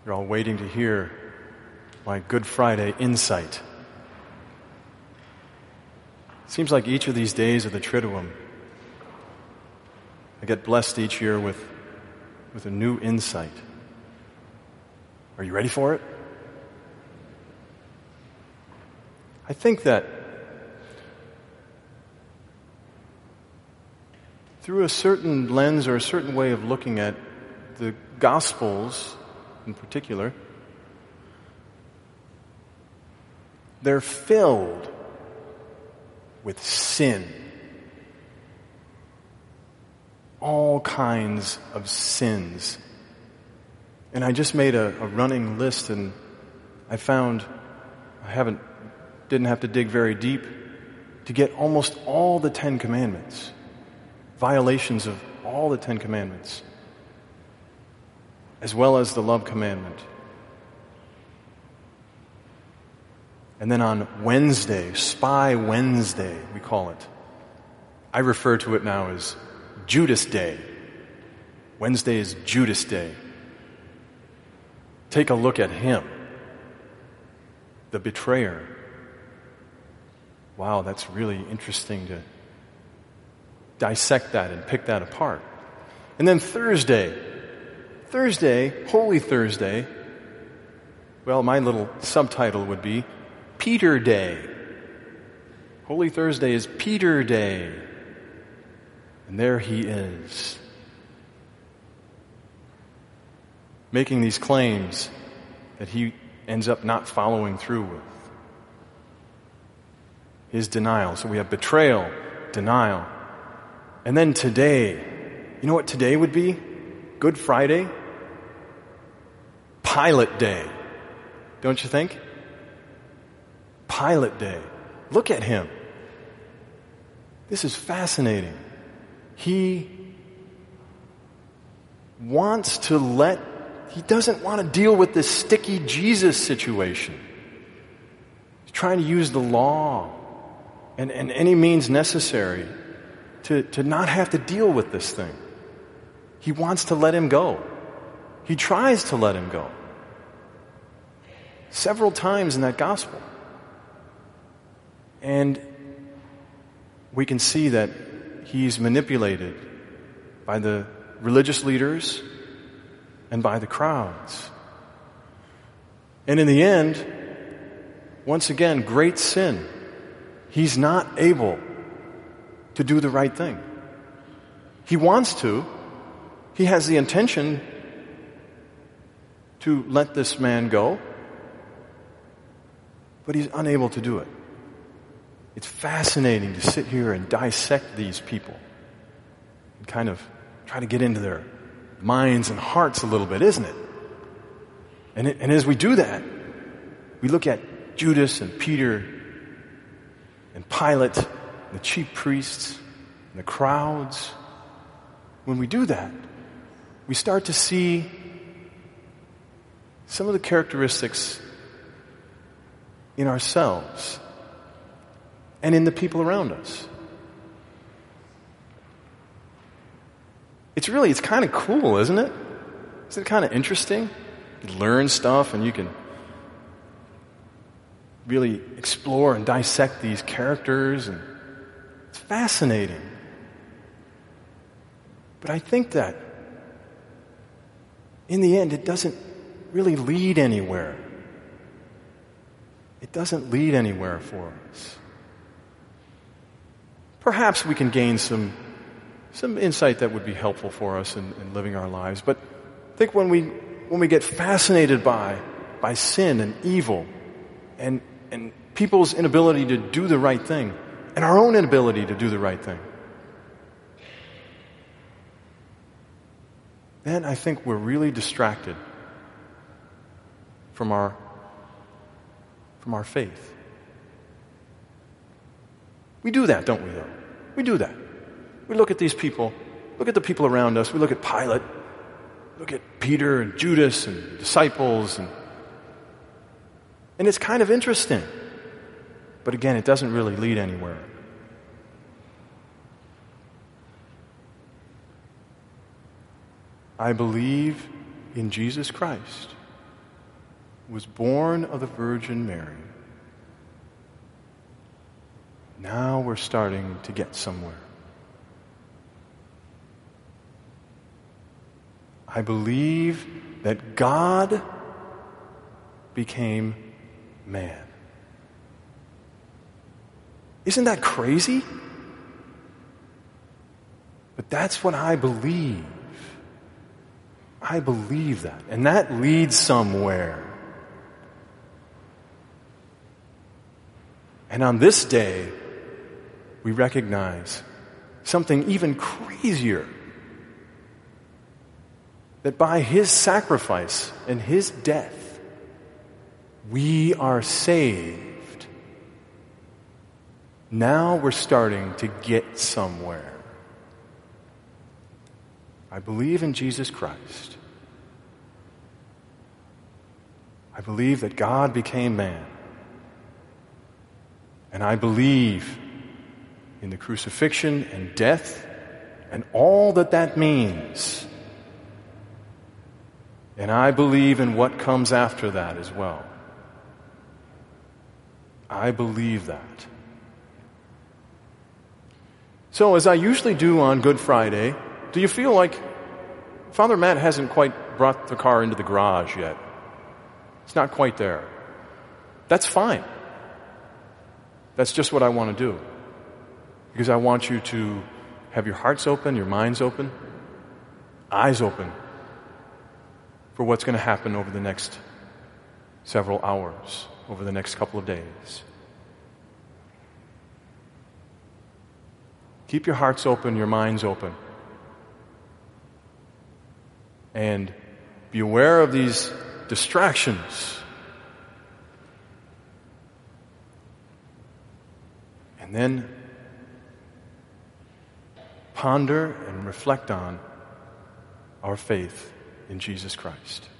You're all waiting to hear my Good Friday insight. It seems like each of these days of the Triduum, I get blessed each year with a new insight. Are you ready for it? I think that through a certain lens or a certain way of looking at the Gospels in particular, they're filled with sin. All kinds of sins. And I just made a running list, and I found didn't have to dig very deep to get almost all the 10 Commandments. Violations of all the 10 Commandments. As well as the love commandment. And then on Wednesday, Spy Wednesday, we call it. I refer to it now as Judas Day. Wednesday is Judas Day. Take a look at him, the betrayer. Wow, that's really interesting to dissect that and pick that apart. And then Thursday, Holy Thursday, well, my little subtitle would be Peter Day. Holy Thursday is Peter Day. And there he is, making these claims that he ends up not following through with. His denial. So we have betrayal, denial. And then today, you know what today would be? Good Friday? Pilate Day. Don't you think? Pilate Day. Look at him. This is fascinating. He doesn't want to deal with this sticky Jesus situation. He's trying to use the law and any means necessary to not have to deal with this thing. He wants to let him go. He tries to let him go. Several times in that gospel. And we can see that he's manipulated by the religious leaders and by the crowds. And in the end, once again, great sin. He's not able to do the right thing. He wants to. He has the intention to let this man go, but he's unable to do it. It's fascinating to sit here and dissect these people and kind of try to get into their minds and hearts a little bit, isn't it? And as we do that, we look at Judas and Peter and Pilate and the chief priests and the crowds. When we do that, we start to see some of the characteristics in ourselves and in the people around us. It's kind of cool, isn't it? Isn't it kind of interesting? You learn stuff and you can really explore and dissect these characters, and it's fascinating. But I think that in the end, it doesn't really lead anywhere. It doesn't lead anywhere for us. Perhaps we can gain some insight that would be helpful for us in living our lives. But I think when we get fascinated by sin and evil and people's inability to do the right thing and our own inability to do the right thing, then I think we're really distracted from our faith. We do that, don't we, though? We do that. We look at these people, look at the people around us, we look at Pilate, look at Peter and Judas and the disciples, and it's kind of interesting. But again, it doesn't really lead anywhere. I believe in Jesus Christ. was born of the Virgin Mary. Now we're starting to get somewhere. I believe that God became man. Isn't that crazy? But that's what I believe. I believe that. And that leads somewhere. And on this day, we recognize something even crazier. That by His sacrifice and His death, we are saved. Now we're starting to get somewhere. I believe in Jesus Christ. I believe that God became man. And I believe in the crucifixion and death and all that that means. And I believe in what comes after that as well. I believe that. So, as I usually do on Good Friday, do you feel like Father Matt hasn't quite brought the car into the garage yet? It's not quite there. That's fine. That's just what I want to do. Because I want you to have your hearts open, your minds open, eyes open for what's going to happen over the next several hours, over the next couple of days. Keep your hearts open, your minds open. And be aware of these distractions. And then ponder and reflect on our faith in Jesus Christ.